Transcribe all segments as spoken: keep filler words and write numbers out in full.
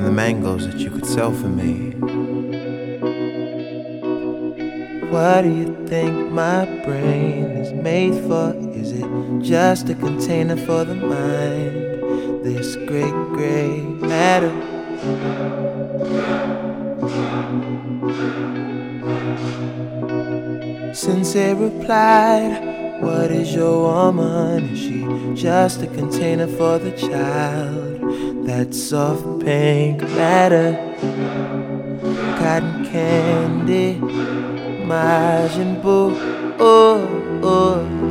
the mangoes that you could sell for me. What do you think my brain is made for? Is it just a container for the mind? This great gray matter. Sensei replied, what is your woman? Is she just a container for the child? That soft pink matter, cotton candy, Majin Buu, oh, oh,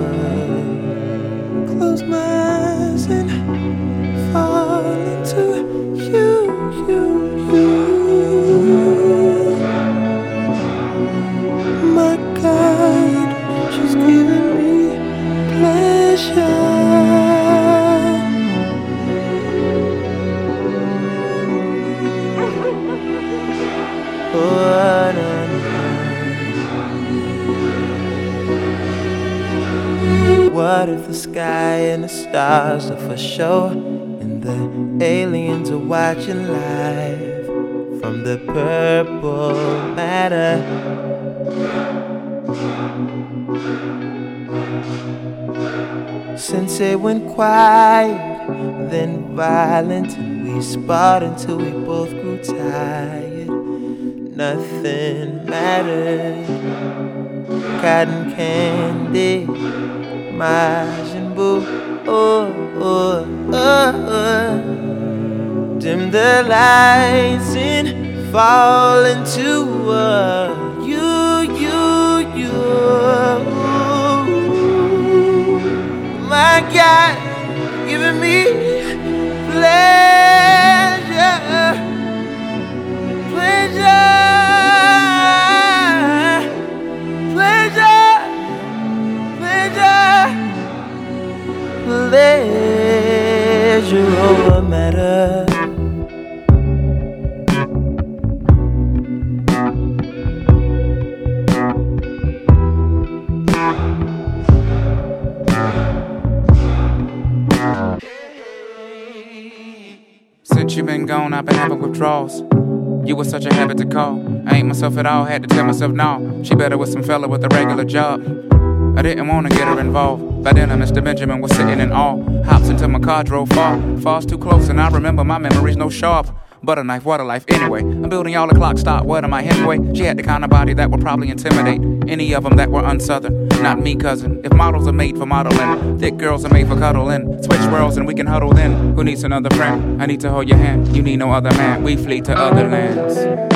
oh. Close my eyes and fall into you, you, you. My God, she's giving me pleasure. Oh, no, no. What if the sky and the stars are for show, and the aliens are watching live from the purple matter? Sensei went quiet, then violent, and we sparred until we both grew tired. Nothing mattered. Cotton candy, Majin Buu, oh, oh, oh, oh. Dim the lights and fall into uh, you, you, you. My God, giving me pleasure, pleasure, pleasure, pleasure, pleasure over matter. Since you been gone, I've been having withdrawals. You was such a habit to call. I ain't myself at all, had to tell myself no. She better with some fella with a regular job. I didn't wanna get her involved. By then, Mister Benjamin was sitting in awe. Hops into my car, drove far. Falls too close, and I remember my memories no sharp. Butter knife, water life, anyway. I'm building y'all a clock stop. What am I, Hemingway? She had the kind of body that would probably intimidate any of them that were unsouthern. Not me, cousin. If models are made for modeling, thick girls are made for cuddling. Switch worlds and we can huddle then. Who needs another friend? I need to hold your hand. You need no other man. We flee to other lands.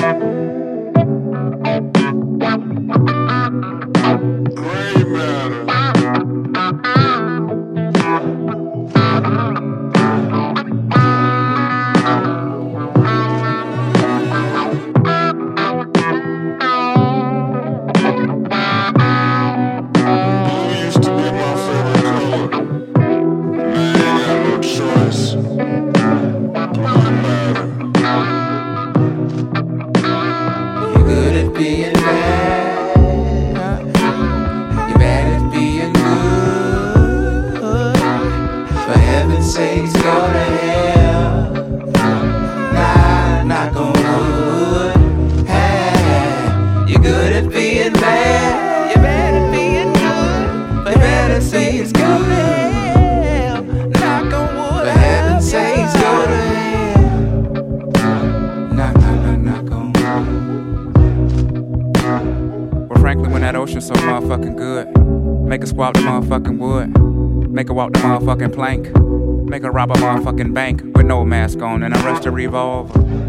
So motherfucking good. Make her squat the motherfucking wood. Make her walk the motherfucking plank. Make her rob a motherfucking bank with no mask on and arrest a revolver.